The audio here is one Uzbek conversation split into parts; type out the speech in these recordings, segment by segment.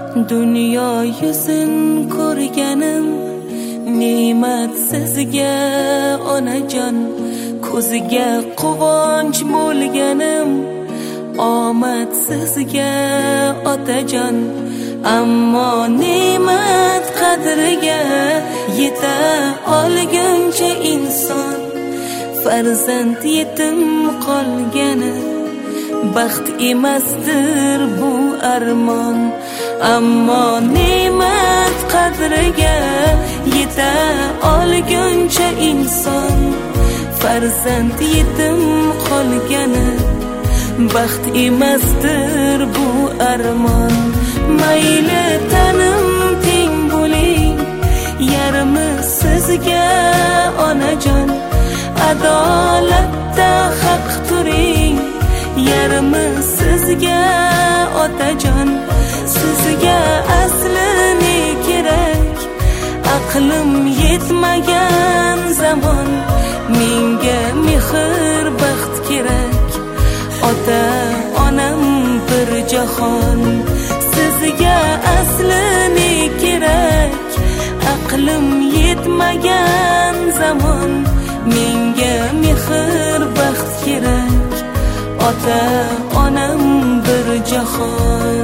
Dunyo yuzin ko'rganim ne'mat sizga onajon, ko'ziga quvonch bo'lganim omad sizga otajon. Ammo ne'mat qadriga yeta olguncha inson farzand yetim qolgani baxt emasdir bu armon. Ammo ne'mat qadriga yeta olguncha inson farzand yetim qolgani baxt emasdir bu armon. Mayli tanim teng bo'ling, yarmi sizga onajon, adolatda haq turing, yarmi sizga otajon. Sizga aslini kerak, aqlim yetmagan zamon, menga mehr baxt kerak, ota onam bir jahon. Sizga aslini kerak, aqlim yetmagan zamon, menga mehr baxt kerak, ota onam bir jahon.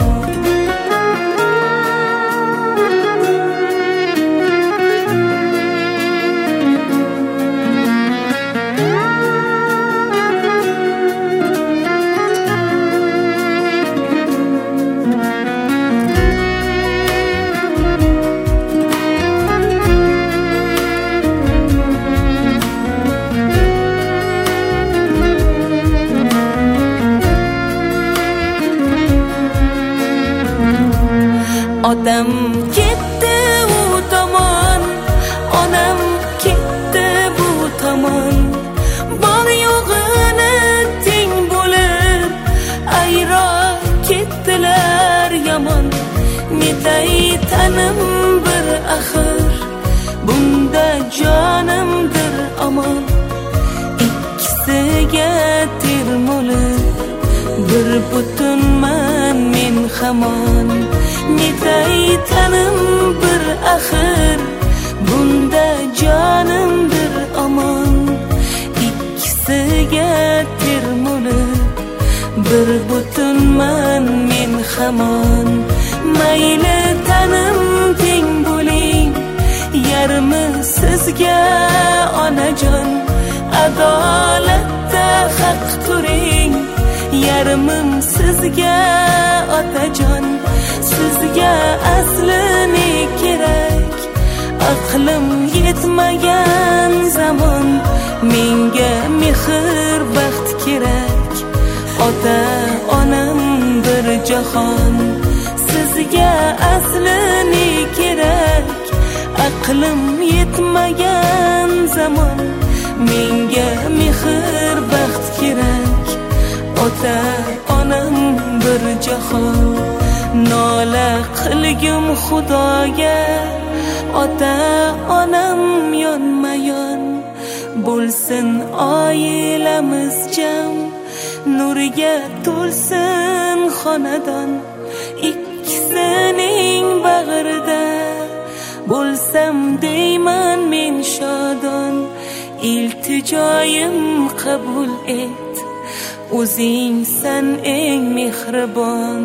Otam ketdi u tomon, onam ketdi bu tomon, bor yo'g'ini teng bo'lib ayro ketdilar yomon. Netay tanim bir axir, bunda jonimdir omon. Ikkisiga termulib bir butunman men hamon. Netay tanim bir axir, bunda jonimdir omon. Ikkisiga termulib bir butunman men hamon. Mayli tanim teng bo'ling, yarmi sizga onajon, adolatda haq turing, yarmim sizga otajon. Sizga aslini kerak, aqlim yetmagan zamon, menga mehr baxt kerak, ota onam bir jahon. Sizga aslini kerak, aqlim yetmagan zamon, menga mehr baxt kerak, ota onam bir jahon. Nola qilgum Xudoga, ota onam yonma-yon, bo'lsin oilamiz jam, nurga to'lsin xonadon. Ikkisining bag'rida bo'lsam deyman men shodon. Iltijoyim qabul et, o'zingsan eng mehribon.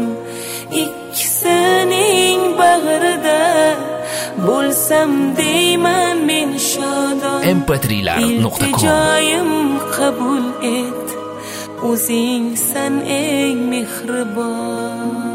Ikkisining bag'rida bo'lsam deyman men shodon. mp3lar.com. Iltijoyim qabul et, o'zingsan eng mehribon.